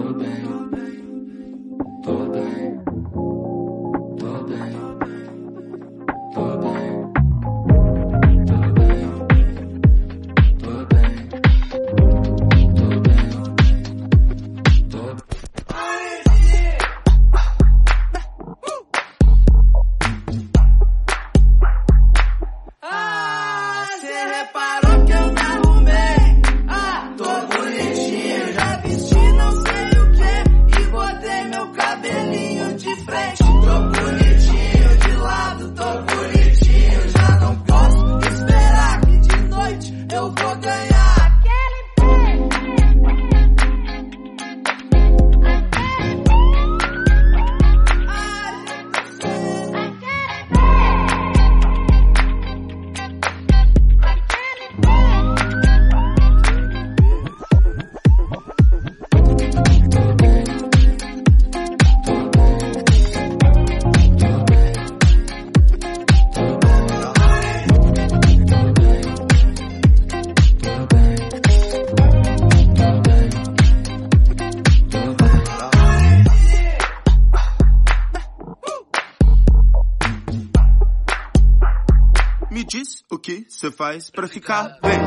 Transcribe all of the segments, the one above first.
Me diz o que você faz pra ficar bem.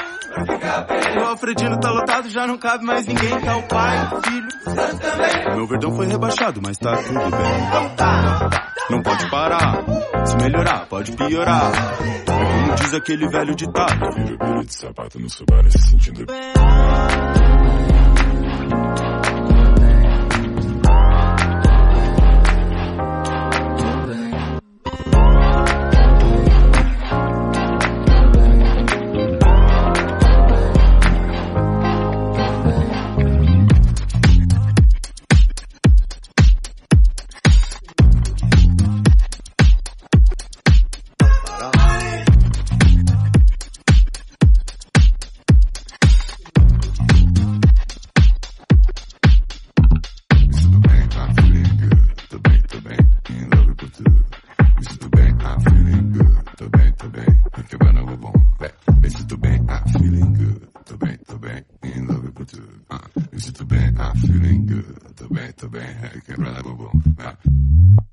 O Alfredino tá lotado, já não cabe mais ninguém. Tá o pai, o filho, Santos também. Meu Verdão foi rebaixado, mas tá tudo bem. Então tá. Não pode parar, se melhorar, pode piorar. É como diz aquele velho ditado: vira de sapato no Subaru se sentindo bem. Me sinto bem, I'm feeling good. Tô bem, quebrando a bumbum.